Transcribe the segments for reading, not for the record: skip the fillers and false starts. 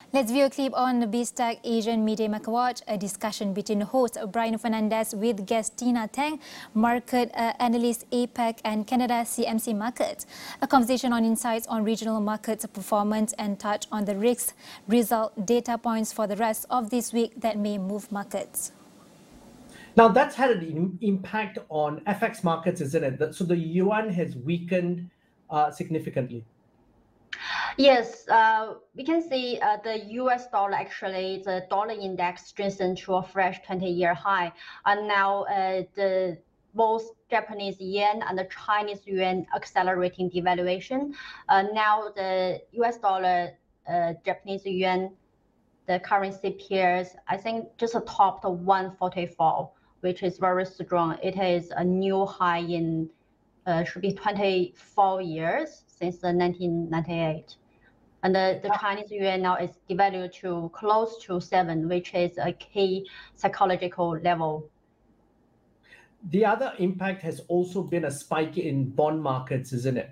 Let's view a clip on the BizTech Asian Media Market Watch, a discussion between host Brian Fernandez with guest Tina Tang, market analyst APAC and Canada CMC markets. A conversation on insights on regional markets performance and touch on the risks, result, data points for the rest of this week that may move markets. Now, that's had an impact on FX markets, isn't it? So the yuan has weakened significantly. Yes, we can see the US dollar, actually, the dollar index strengthened to a fresh 20-year high. And now both Japanese yen and the Chinese yuan accelerating devaluation. Now the US dollar, Japanese yuan, the currency pairs, I think just topped 144, which is very strong. It is a new high in, should be 24 years since 1998. And the Chinese yuan now is devalued to close to 7, which is a key psychological level. The other impact has also been a spike in bond markets, isn't it?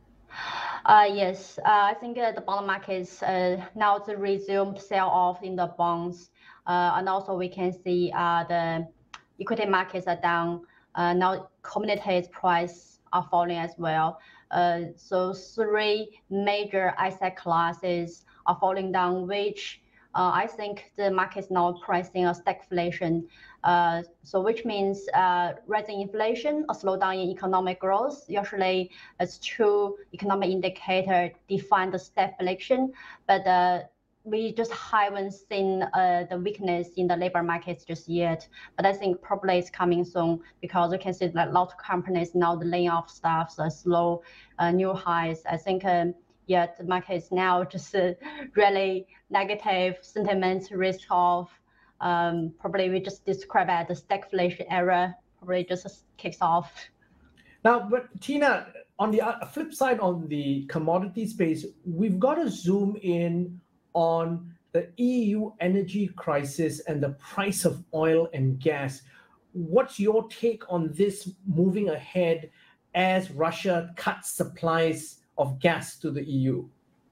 Yes, I think the bond markets now the resumed sell-off in the bonds. And also we can see the equity markets are down. Now commodities price are falling as well. So 3 major asset classes are falling down, which I think the market is now pricing a stagflation. So which means rising inflation, a slowdown in economic growth. Usually, as 2 economic indicators define the stagflation, but we just haven't seen the weakness in the labor markets just yet. But I think probably it's coming soon because we can see that a lot of companies now laying off staff, so slow new highs. I think yeah, the market is now just really negative sentiment, risk off. Probably we just describe it as the stagflation era. Probably just kicks off. Now, but Tina, on the flip side, on the commodity space, we've got to zoom in on the EU energy crisis and the price of oil and gas. What's your take on this moving ahead as Russia cuts supplies of gas to the EU?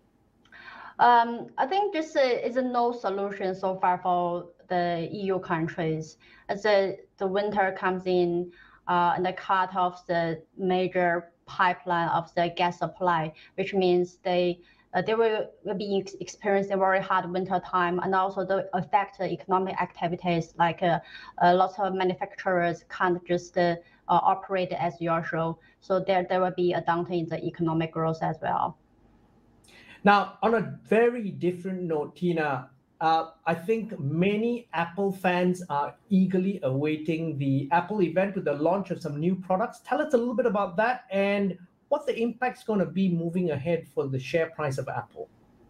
I think this is no solution so far for the EU countries. As the winter comes in and the cut off the major pipeline of the gas supply, which means they will be experiencing very hard winter time, and also the affect economic activities, like lots of manufacturers can't just operate as usual. So there will be a downturn in the economic growth as well. Now, on a very different note, Tina, I think many Apple fans are eagerly awaiting the Apple event with the launch of some new products. Tell us a little bit about that and what the impact's going to be moving ahead for the share price of Apple.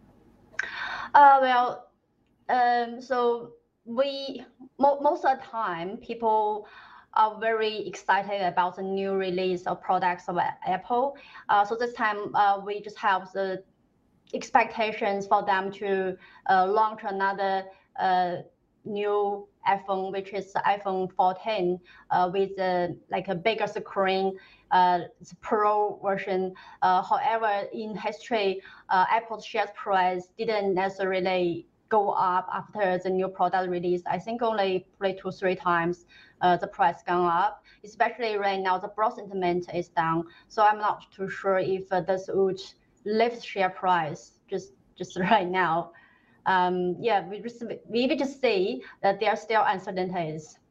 So most of the time, people are very excited about the new release of products of Apple. So this time, we just have the expectations for them to launch another new iPhone, which is the iPhone 14 with like a bigger screen. It's a Pro version. However, in history, Apple's share price didn't necessarily go up after the new product release. I think only 2-3 times the price gone up. Especially right now, the broad sentiment is down. So I'm not too sure if this would lift share price just right now. Yeah, we just see that there are still uncertainties.